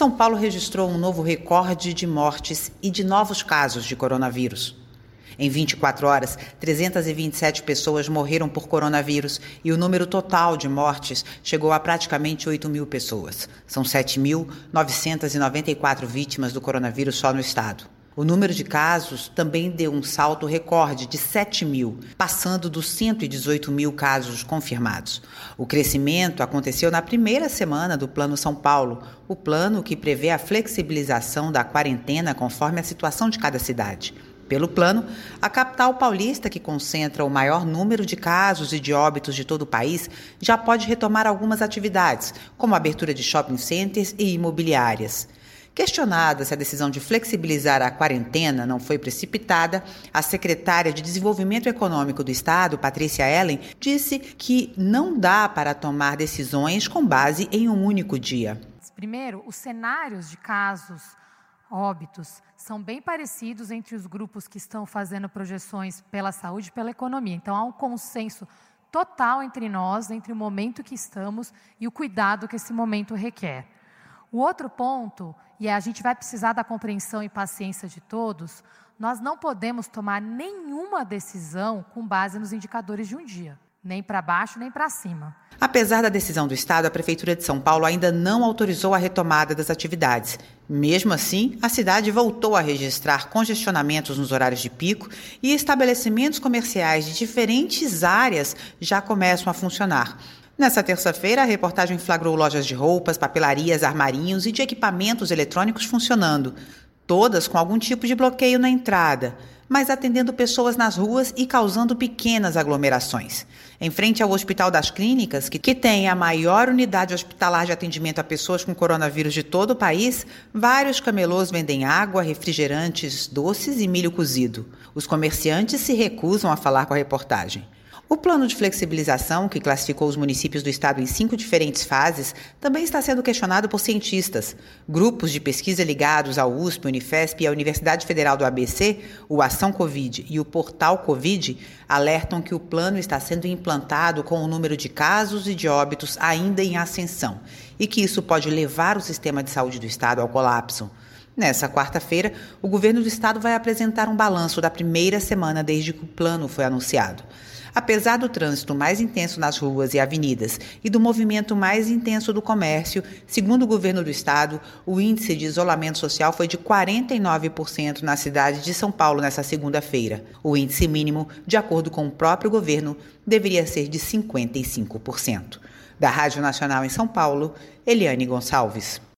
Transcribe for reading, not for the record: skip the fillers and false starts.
São Paulo registrou um novo recorde de mortes e de novos casos de coronavírus. Em 24 horas, 327 pessoas morreram por coronavírus e o número total de mortes chegou a praticamente 8.000 pessoas. São 7.994 vítimas do coronavírus só no estado. O número de casos também deu um salto recorde de 7.000, passando dos 118.000 casos confirmados. O crescimento aconteceu na primeira semana do Plano São Paulo, o plano que prevê a flexibilização da quarentena conforme a situação de cada cidade. Pelo plano, a capital paulista, que concentra o maior número de casos e de óbitos de todo o país, já pode retomar algumas atividades, como a abertura de shopping centers e imobiliárias. Questionada se a decisão de flexibilizar a quarentena não foi precipitada, a secretária de Desenvolvimento Econômico do Estado, Patrícia Ellen, disse que não dá para tomar decisões com base em um único dia. Primeiro, os cenários de casos, óbitos, são bem parecidos entre os grupos que estão fazendo projeções pela saúde e pela economia. Então, há um consenso total entre nós, entre o momento que estamos e o cuidado que esse momento requer. O outro ponto, e a gente vai precisar da compreensão e paciência de todos, nós não podemos tomar nenhuma decisão com base nos indicadores de um dia, nem para baixo nem para cima. Apesar da decisão do Estado, a Prefeitura de São Paulo ainda não autorizou a retomada das atividades. Mesmo assim, a cidade voltou a registrar congestionamentos nos horários de pico e estabelecimentos comerciais de diferentes áreas já começam a funcionar. Nessa terça-feira, a reportagem flagrou lojas de roupas, papelarias, armarinhos e de equipamentos eletrônicos funcionando, todas com algum tipo de bloqueio na entrada, mas atendendo pessoas nas ruas e causando pequenas aglomerações. Em frente ao Hospital das Clínicas, que tem a maior unidade hospitalar de atendimento a pessoas com coronavírus de todo o país, vários camelôs vendem água, refrigerantes, doces e milho cozido. Os comerciantes se recusam a falar com a reportagem. O plano de flexibilização, que classificou os municípios do estado em 5 diferentes fases, também está sendo questionado por cientistas. Grupos de pesquisa ligados ao USP, Unifesp e à Universidade Federal do ABC, o Ação Covid e o Portal Covid, alertam que o plano está sendo implantado com o número de casos e de óbitos ainda em ascensão e que isso pode levar o sistema de saúde do estado ao colapso. Nessa quarta-feira, o governo do estado vai apresentar um balanço da primeira semana desde que o plano foi anunciado. Apesar do trânsito mais intenso nas ruas e avenidas e do movimento mais intenso do comércio, segundo o governo do estado, o índice de isolamento social foi de 49% na cidade de São Paulo nesta segunda-feira. O índice mínimo, de acordo com o próprio governo, deveria ser de 55%. Da Rádio Nacional em São Paulo, Eliane Gonçalves.